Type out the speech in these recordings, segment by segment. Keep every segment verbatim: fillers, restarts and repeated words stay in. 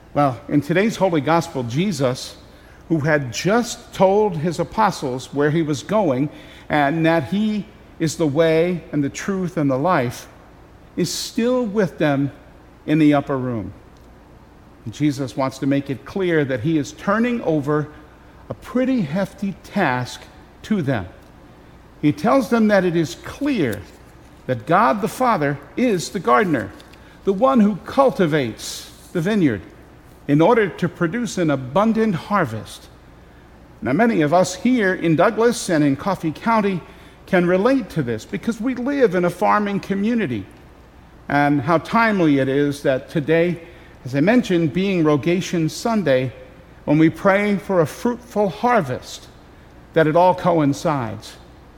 Well, in today's Holy Gospel, Jesus, who had just told his apostles where he was going and that he is the way and the truth and the life, is still with them in the upper room. And Jesus wants to make it clear that he is turning over a pretty hefty task to them. He tells them that it is clear that God the Father is the gardener, the one who cultivates the vineyard in order to produce an abundant harvest. Now, many of us here in Douglas and in Coffee County can relate to this because we live in a farming community. And how timely it is that today, as I mentioned, being Rogation Sunday, when we pray for a fruitful harvest, that it all coincides.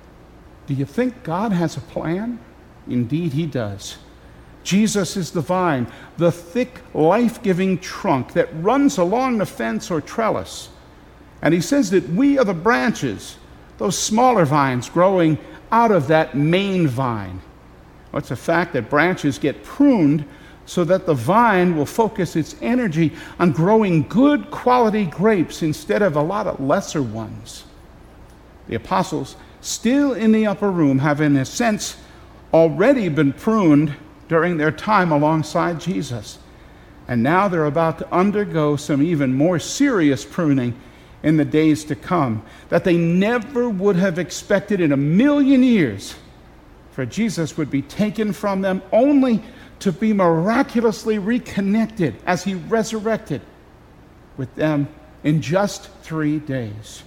Do you think God has a plan? Indeed, he does. Jesus is the vine, the thick, life-giving trunk that runs along the fence or trellis. And he says that we are the branches, those smaller vines growing out of that main vine. Well, it's a fact that branches get pruned so that the vine will focus its energy on growing good quality grapes instead of a lot of lesser ones. The apostles, still in the upper room, have in a sense already been pruned during their time alongside Jesus. And now they're about to undergo some even more serious pruning in the days to come that they never would have expected in a million years. For Jesus would be taken from them only to be miraculously reconnected as he resurrected with them in just three days.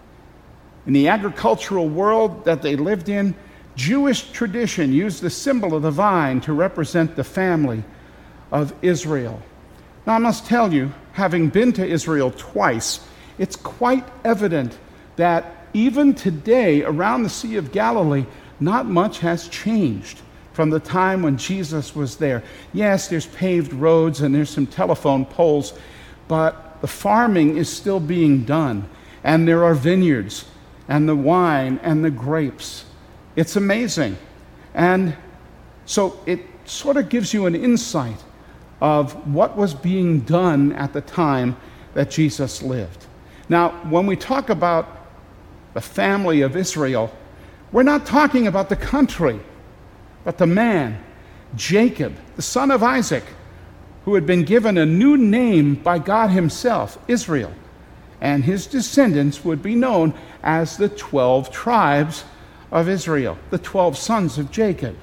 In the agricultural world that they lived in, Jewish tradition used the symbol of the vine to represent the family of Israel. Now, I must tell you, having been to Israel twice, it's quite evident that even today around the Sea of Galilee, not much has changed from the time when Jesus was there. Yes, there's paved roads and there's some telephone poles, but the farming is still being done, and there are vineyards and the wine and the grapes. It's amazing. And so it sort of gives you an insight of what was being done at the time that Jesus lived. Now, when we talk about the family of Israel, we're not talking about the country, but the man, Jacob, the son of Isaac, who had been given a new name by God himself, Israel. And his descendants would be known as the twelve tribes of Israel, the twelve sons of Jacob.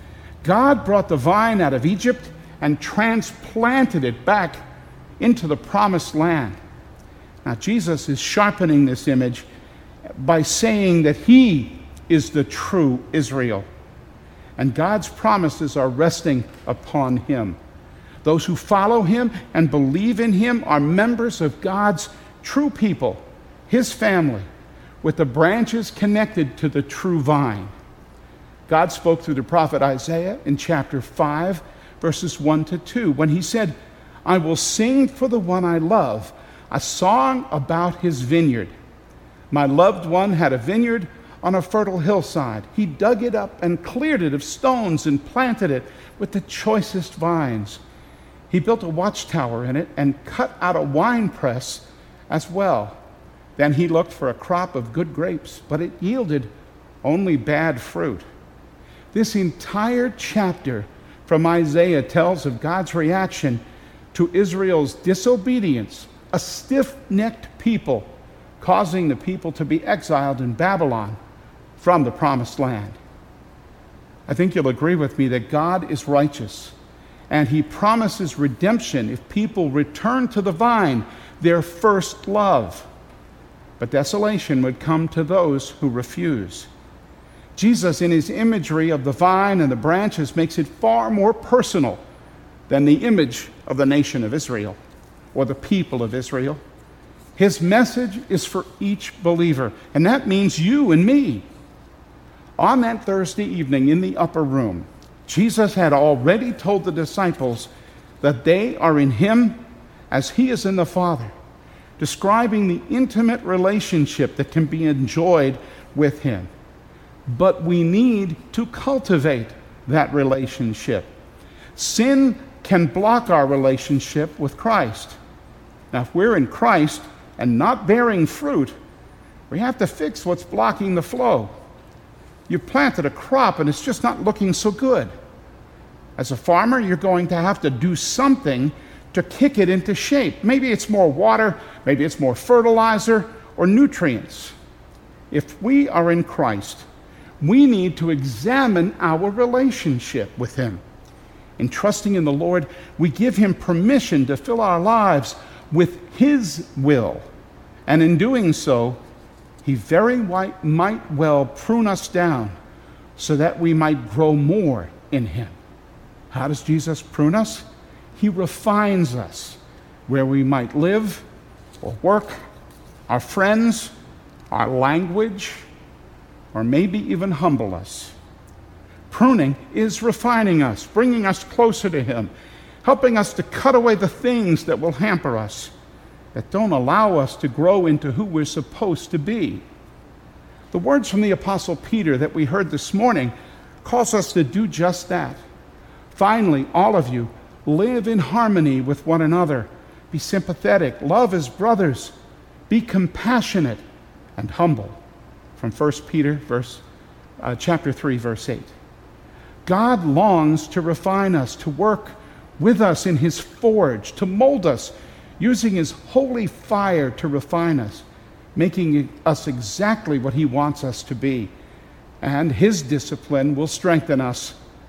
God brought the vine out of Egypt and transplanted it back into the promised land. Now, Jesus is sharpening this image by saying that he is the true Israel, and God's promises are resting upon him. Those who follow him and believe in him are members of God's true people, his family, with the branches connected to the true vine. God spoke through the prophet Isaiah in chapter five, verses one to two, when he said, "I will sing for the one I love a song about his vineyard. My loved one had a vineyard on a fertile hillside. He dug it up and cleared it of stones and planted it with the choicest vines. He built a watchtower in it and cut out a winepress as well. Then he looked for a crop of good grapes, but it yielded only bad fruit." This entire chapter from Isaiah tells of God's reaction to Israel's disobedience, a stiff-necked people, causing the people to be exiled in Babylon from the promised land. I think you'll agree with me that God is righteous, and he promises redemption if people return to the vine, their first love. But desolation would come to those who refuse. Jesus, in his imagery of the vine and the branches, makes it far more personal than the image of the nation of Israel or the people of Israel. His message is for each believer, and that means you and me. On that Thursday evening in the upper room, Jesus had already told the disciples that they are in him as he is in the Father, describing the intimate relationship that can be enjoyed with him. But we need to cultivate that relationship. Sin can block our relationship with Christ. Now, if we're in Christ and not bearing fruit, we have to fix what's blocking the flow. You've planted a crop and it's just not looking so good. As a farmer, you're going to have to do something to kick it into shape. Maybe it's more water, maybe it's more fertilizer or nutrients. If we are in Christ, we need to examine our relationship with Him. In trusting in the Lord, we give Him permission to fill our lives with His will. And in doing so, He very might well prune us down so that we might grow more in Him. How does Jesus prune us? He refines us where we might live or work, our friends, our language, or maybe even humble us. Pruning is refining us, bringing us closer to Him, helping us to cut away the things that will hamper us, that don't allow us to grow into who we're supposed to be. The words from the Apostle Peter that we heard this morning calls us to do just that. Finally, all of you, live in harmony with one another. Be sympathetic, love as brothers, be compassionate and humble. From First Peter verse, uh, chapter three, verse eight. God longs to refine us, to work with us in His forge, to mold us, using His holy fire to refine us, making us exactly what He wants us to be. And His discipline will strengthen us.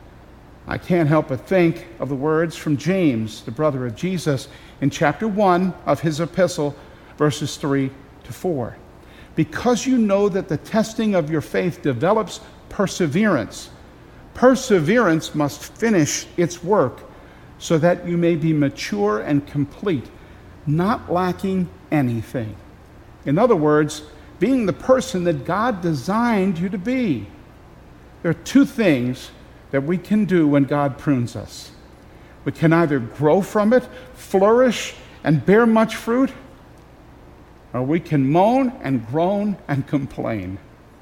I can't help but think of the words from James, the brother of Jesus, in chapter one of his epistle, verses three to four. Because you know that the testing of your faith develops perseverance. Perseverance must finish its work so that you may be mature and complete, not lacking anything. In other words, being the person that God designed you to be. There are two things that we can do when God prunes us. We can either grow from it, flourish, and bear much fruit, or we can moan and groan and complain.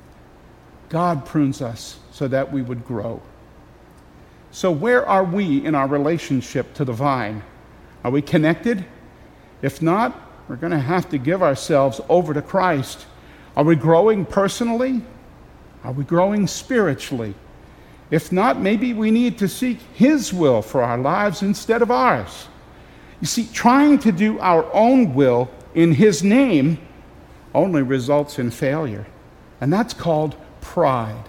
God prunes us so that we would grow. So where are we in our relationship to the vine? Are we connected? If not, we're going to have to give ourselves over to Christ. Are we growing personally? Are we growing spiritually? If not, maybe we need to seek His will for our lives instead of ours. You see, trying to do our own will in His name only results in failure, and that's called pride.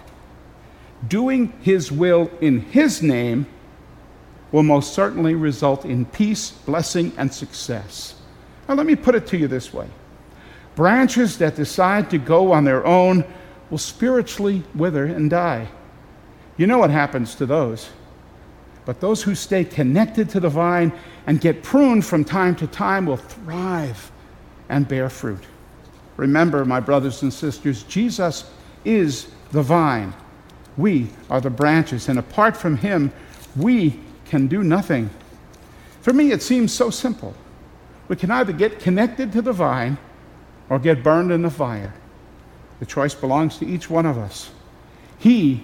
Doing His will in His name will most certainly result in peace, blessing, and success. Now, let me put it to you this way. Branches that decide to go on their own will spiritually wither and die. You know what happens to those. But those who stay connected to the vine and get pruned from time to time will thrive and bear fruit. Remember, my brothers and sisters, Jesus is the vine. We are the branches, and apart from Him, we can do nothing. For me, it seems so simple. We can either get connected to the vine or get burned in the fire. The choice belongs to each one of us. He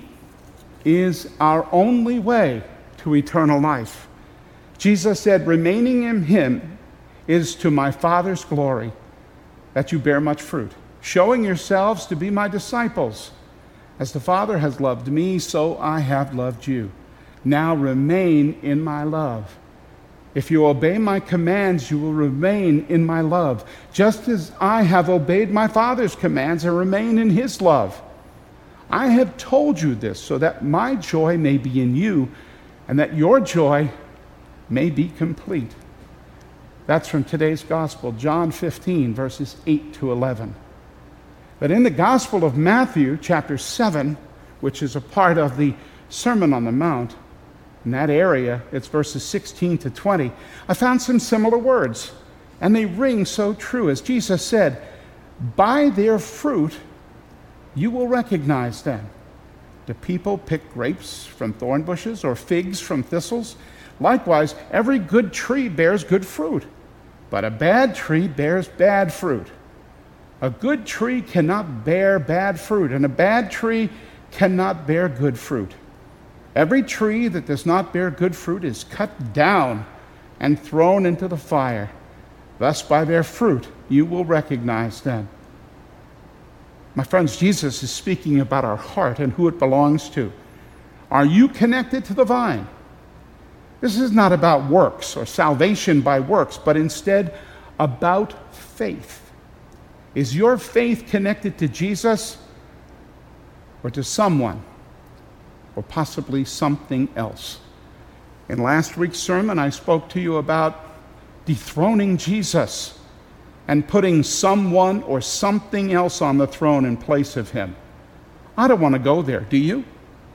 is our only way to eternal life. Jesus said, remaining in Him is to my Father's glory, that you bear much fruit, showing yourselves to be my disciples. As the Father has loved me, so I have loved you. Now remain in my love. If you obey my commands, you will remain in my love, just as I have obeyed my Father's commands and remain in His love. I have told you this so that my joy may be in you and that your joy may be complete. That's from today's gospel, John fifteen, verses eight to eleven. But in the Gospel of Matthew, chapter seven, which is a part of the Sermon on the Mount, in that area, it's verses sixteen to twenty, I found some similar words, and they ring so true. As Jesus said, by their fruit you will recognize them. Do people pick grapes from thorn bushes or figs from thistles? Likewise, every good tree bears good fruit, but a bad tree bears bad fruit. A good tree cannot bear bad fruit, and a bad tree cannot bear good fruit. Every tree that does not bear good fruit is cut down and thrown into the fire. Thus, by their fruit, you will recognize them. My friends, Jesus is speaking about our heart and who it belongs to. Are you connected to the vine? This is not about works or salvation by works, but instead about faith. Is your faith connected to Jesus or to someone or possibly something else? In last week's sermon, I spoke to you about dethroning Jesus and putting someone or something else on the throne in place of him. I don't want to go there, do you?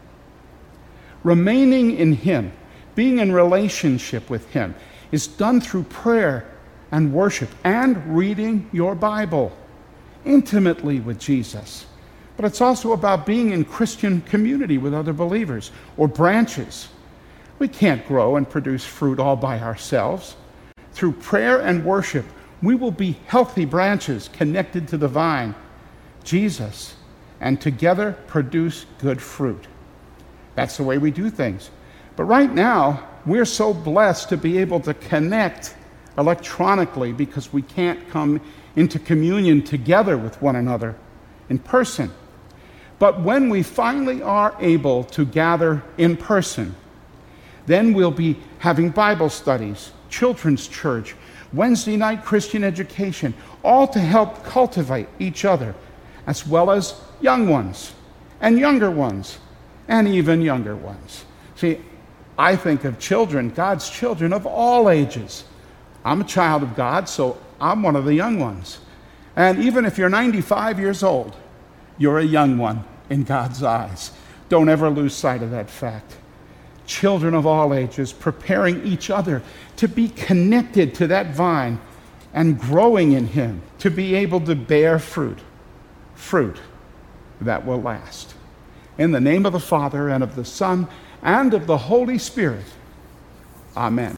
Remaining in him, being in relationship with him, is done through prayer and worship and reading your Bible intimately with Jesus. But it's also about being in Christian community with other believers or branches. We can't grow and produce fruit all by ourselves. Through prayer and worship, we will be healthy branches connected to the vine, Jesus, and together produce good fruit. That's the way we do things. But right now, we're so blessed to be able to connect electronically because we can't come into communion together with one another in person. But when we finally are able to gather in person, then we'll be having Bible studies, children's church, Wednesday night Christian education, all to help cultivate each other, as well as young ones and younger ones and even younger ones. See, I think of children, God's children of all ages. I'm a child of God, so I'm one of the young ones. And even if you're ninety-five years old, you're a young one in God's eyes. Don't ever lose sight of that fact. Children of all ages, preparing each other to be connected to that vine and growing in him, to be able to bear fruit, fruit that will last. In the name of the Father, and of the Son, and of the Holy Spirit, amen.